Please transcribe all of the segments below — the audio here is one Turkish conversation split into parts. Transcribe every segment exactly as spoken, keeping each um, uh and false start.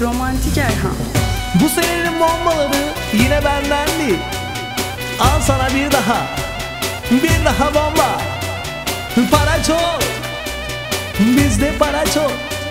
Romantik Erhan. Bu senenin bombaları yine bendendi. Al sana bir daha, bir daha bomba. Para çok, bizde para çok.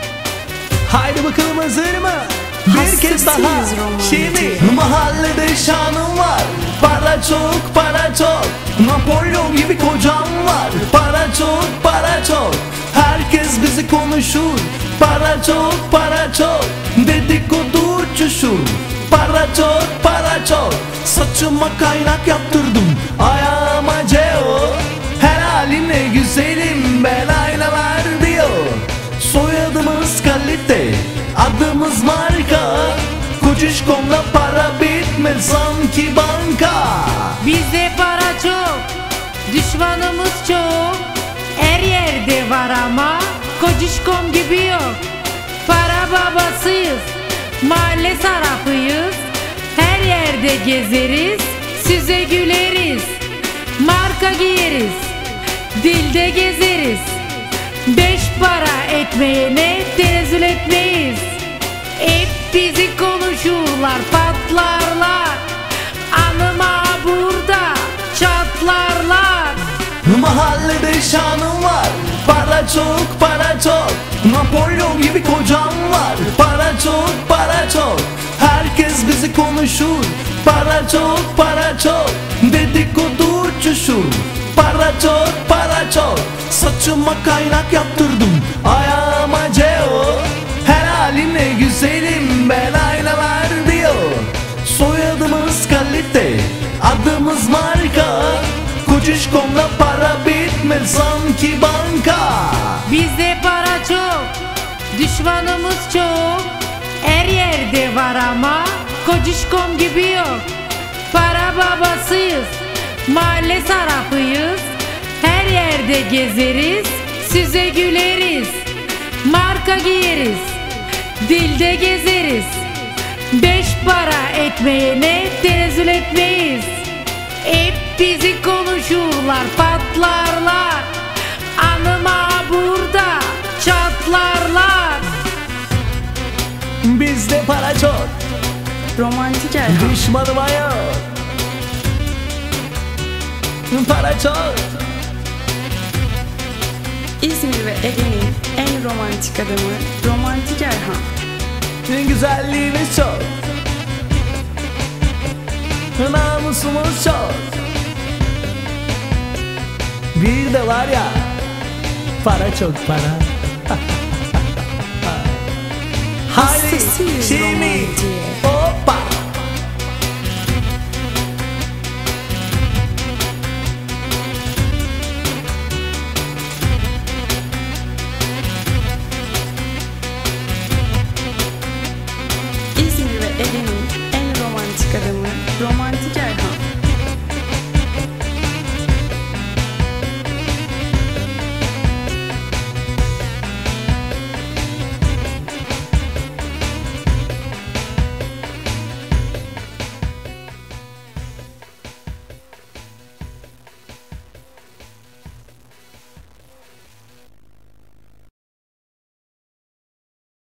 Haydi bakalım, hazır mı? Bir kez daha. Şimdi mahallede şanım var. Para çok, para çok. Napolyon gibi kocam var. Para çok, para çok. Herkes bizi konuşur. Para çok, para çok. Dedikodu uçuşur. Para çok, para çok. Saçıma kaynak yaptırdım, ayağıma ceo. Her haline güzelim, ben aynalar diyor. Soyadımız kalite, adımız marka. Kocişkom'da para bitmez sanki banka. Bizde para çok, düşmanımız çok. Her yerde var ama Kocişkom gibi yok. Para babasıyız, mahalle sarafıyız. Her yerde gezeriz, size güleriz. Marka giyeriz, dilde gezeriz. Beş para etmeyene tenezzül etmeyiz. Hep bizi konuşurlar, patlarlar. Anıma burada çatlarlar. Mahallede şanım var. Para çok, para çok. Napolyon gibi kocam var. Para çok, para çok. Herkes bizi konuşur. Para çok, para çok. Dedikodu uçuşur. Para çok, para çok. Saçıma kaynak yaptırdım, ayağıma ceo. Her haline güzelim, ben aynalar diyor. Soyadımız kalite, adımız marka. Kocişkom'da para bitmez sanki banka. Bizde para çok, düşmanımız çok. Her yerde var ama Kocişkom gibi yok. Para babasıyız, mahalle sarafıyız. Her yerde gezeriz, size güleriz. Marka giyeriz, dilde gezeriz. Beş para etmeyene tenezzül etmeyiz. Hep bizi konuşurlar, patlarlar. Anıma burada çatlarlar. Bizde para çok, Romantik Erhan. düşmanıma yok. Para çok. İzmir ve Ege'nin en romantik adamı Romantik Erhan. Güzelliğimiz çok, namusumuz çok. Bir de var ya, para çok, para. Haydi Hastasıyız şimdi romantiğe.